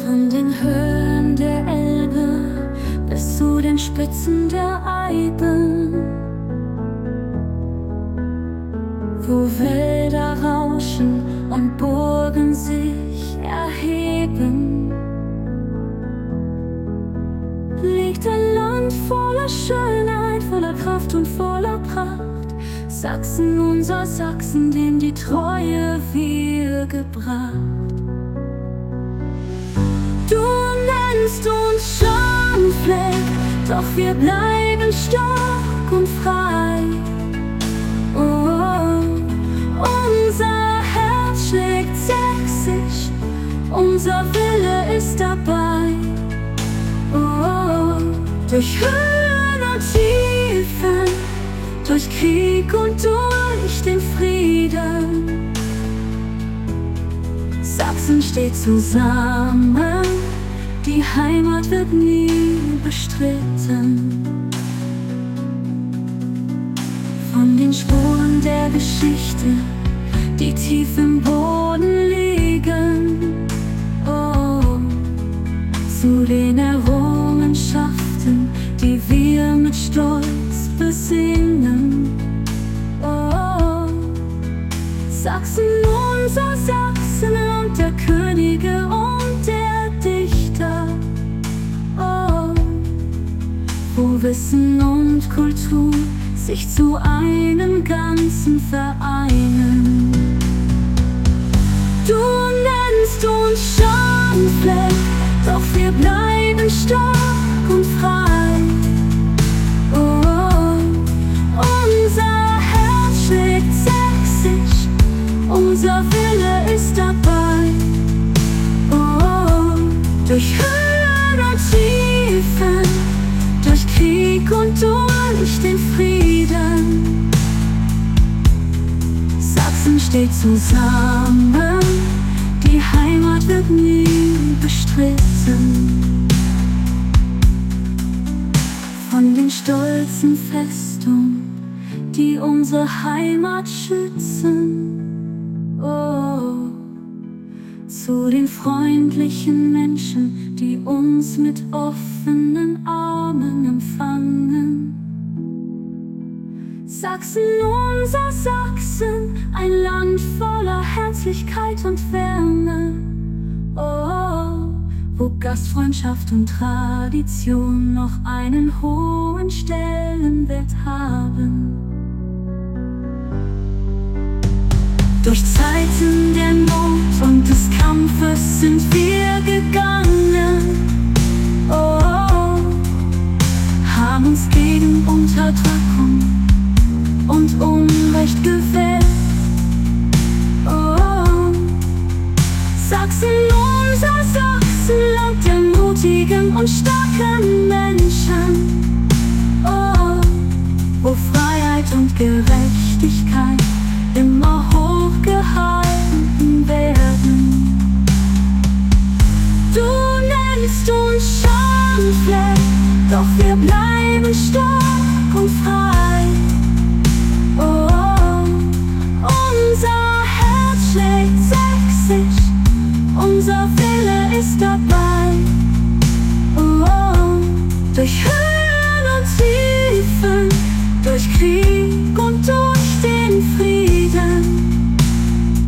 Von den Höhen der Elbe bis zu den Spitzen der Eiben, wo Wälder rauschen und Burgen sich erheben, liegt ein Land voller Schönheit, voller Kraft und voller Pracht. Sachsen, unser Sachsen, dem die Treue wir gebracht. Du nennst uns Schandfleck, doch wir bleiben stark und frei. Oh, unser Herz schlägt sächsisch, unser Wille ist dabei. Oh, durch Höhen und Tiefen, durch Krieg und durch den Frieden. Sachsen steht zusammen, die Heimat wird nie bestritten. Von den Spuren der Geschichte, die tief im Boden liegen, oh, zu den Errungenschaften, die wir mit Stolz besingen. Oh, Sachsen, unser Sachsen, Land der Könige und der Dichter. Oh, wo Wissen und Kultur sich zu einem Ganzen vereinen. Du nennst uns Schandfleck, doch wir bleiben stark und frei. Oh, unser Herz schlägt sächsisch, unser Wille ist dabei. Oh, durch Höhen und Tiefen, durch Krieg und durch den Frieden. Sachsen steht zusammen, die Heimat wird nie bestritten. Von den stolzen Festungen, die unsere Heimat schützen, oh, zu den freundlichen Menschen, die uns mit offenen Armen empfangen. Sachsen, unser Sachsen, ein Land voller Herzlichkeit und Wärme, oh, wo Gastfreundschaft und Tradition noch einen hohen Stellenwert haben. Durch Zeiten der Not und des Kampfes sind wir gegangen, oh, haben uns gegen Unterdrückung und Unrecht gewehrt. Oh, Sachsen, unser Sachsen, Land der mutigen und starken Menschen, oh, wo Freiheit und Gerechtigkeit immer hochgehalten werden. Du nennst uns Schandfleck, doch wir bleiben stark und frei. Oh, unser Herz schlägt sächsisch, unser Wille ist dabei.